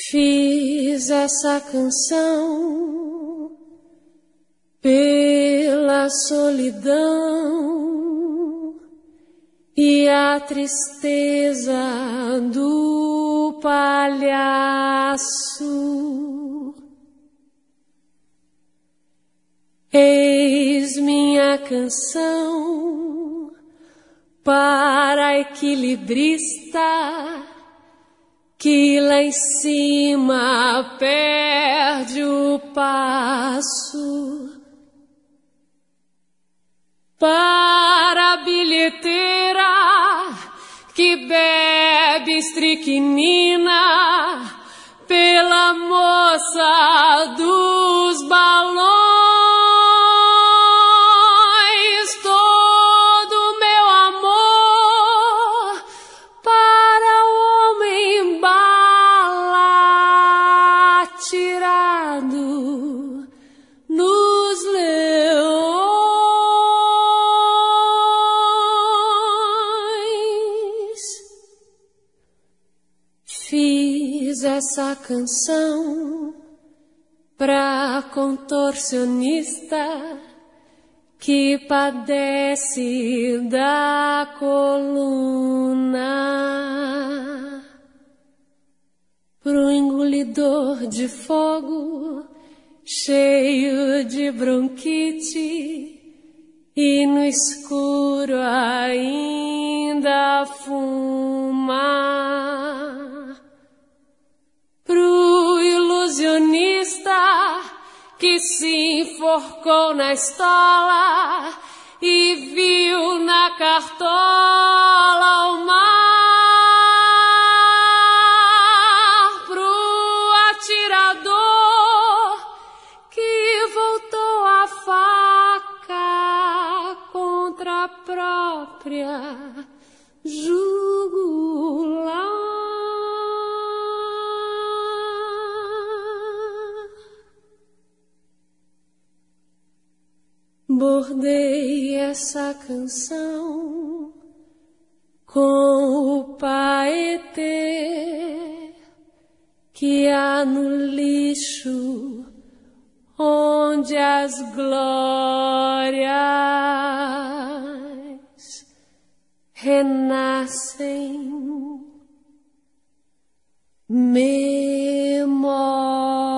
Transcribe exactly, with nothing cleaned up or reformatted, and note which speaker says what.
Speaker 1: Fiz essa canção pela solidão e a tristeza do palhaço. Eis minha canção para a equilibrista que lá em cima perde o passo. Para a bilheteira que bebe estricnina pela moça dos balões, todo meu amor para o homem bala tirado nos leões. Fiz essa canção pra contorcionista que padece da coluna, pro engolidor de fogo cheio de bronquite e no escuro ainda fuma, pro ilusionista que se enforcou na estola e viu na cartola o mar, pro atirador que voltou a faca contra a própria jugular. Bordei essa canção com o paetê que há no lixo onde as glórias renascem. Memória.